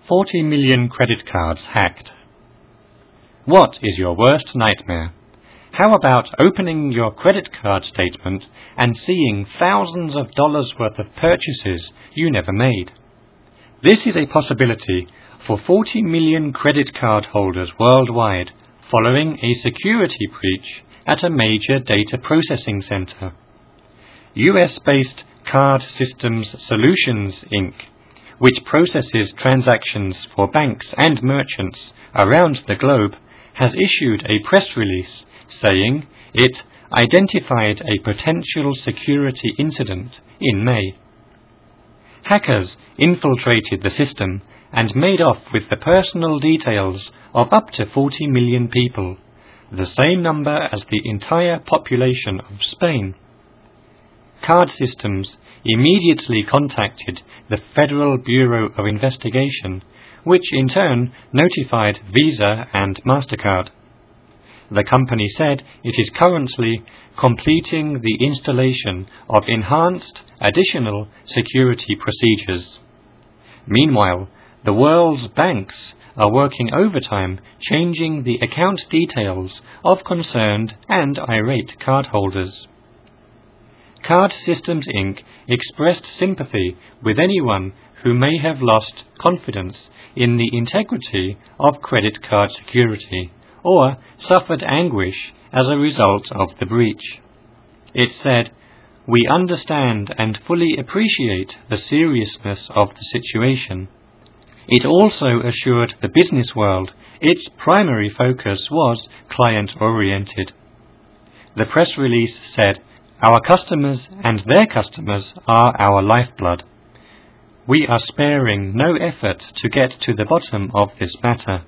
40 million credit cards hacked. What is your worst nightmare? How about opening your credit card statement and seeing thousands of dollars worth of purchases you never made? This is a possibility for 40 million credit card holders worldwide following a security breach at a major data processing center. US-based Card Systems Solutions, Inc., which processes transactions for banks and merchants around the globe, has issued a press release saying it identified a potential security incident in May. Hackers infiltrated the system and made off with the personal details of up to 40 million people, the same number as the entire population of Spain. Card Systems immediately contacted the Federal Bureau of Investigation, which in turn notified Visa and MasterCard. The company said it is currently completing the installation of enhanced additional security procedures. Meanwhile, the world's banks are working overtime changing the account details of concerned and irate cardholders. Card Systems Inc. expressed sympathy with anyone who may have lost confidence in the integrity of credit card security or suffered anguish as a result of the breach. It said, "We understand and fully appreciate the seriousness of the situation." It also assured the business world its primary focus was client-oriented. The press release said, "Our customers and their customers are our lifeblood. We are sparing no effort to get to the bottom of this matter."